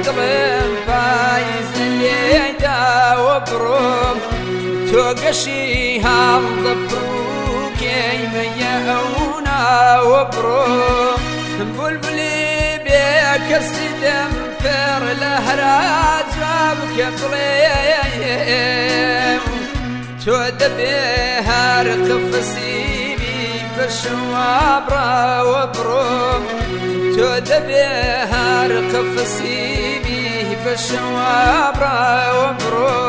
دڵم پاییز لێدا وەبڕۆم تۆ گەشی هەڵدەپڕووکەیمەیە ئەو ناوە بڕۆ بولبولی بێ کەسی دەم پێڕ لە هەرا جواب کە بڵێم تۆ دەبێ هەر قفسیبی بەشوا بڕاوە بڕۆم تۆ دەبێ هەر قفسیبی بەشوا بڕاوە بڕۆ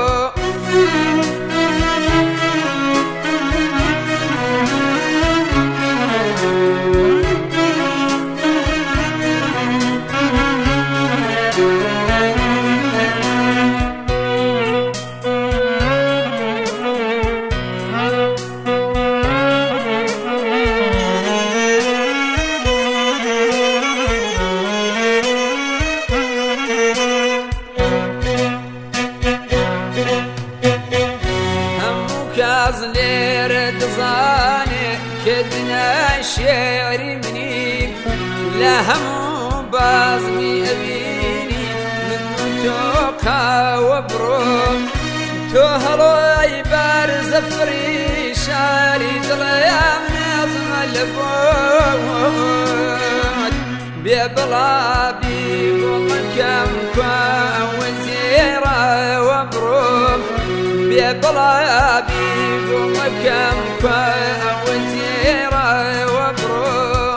لێرە دەزانێ کردنە شێعری منی لە هەموو بازمی ئەبینی من تۆ کاوە بڕۆم تۆ هەڵۆی بەرزەفری شاری دڵیان نەزمە لە بۆت بێ بڵابی گوڵەکەم کوێوە زێڕەوە بڕۆم بێ بڵابی گوڵەکەم کوێوە زێڕەوە بڕۆ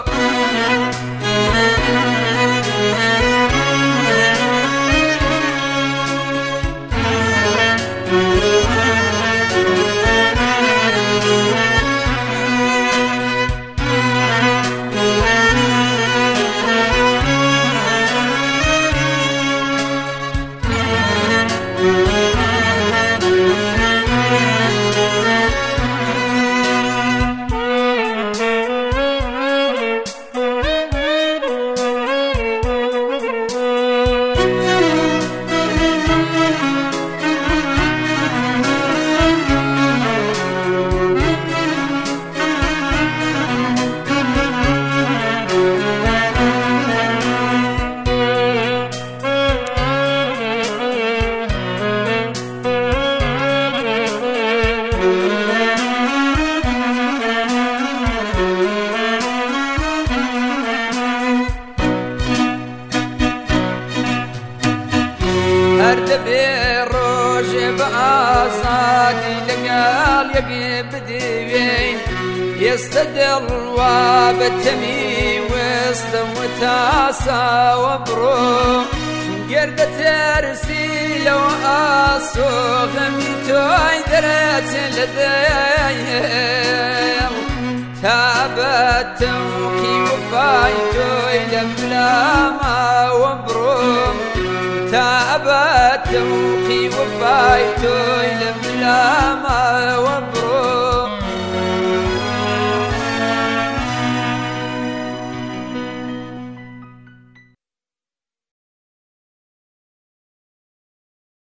هەر دەبێ ڕۆژێ بە ئازادی لەگەڵ یەکێ بدوێین ئێستا دڵوا بەتەمی وێستەوە تاساوە بڕۆ گەر دەترسی لەوە ئاسۆ غەمی تۆی دەرەچێ لە دەیڵ تا بە تەوقی وفای تۆی لە ملاماوە بڕۆم تا بە تەوقی وفای تۆی لە ملاماوە بڕۆ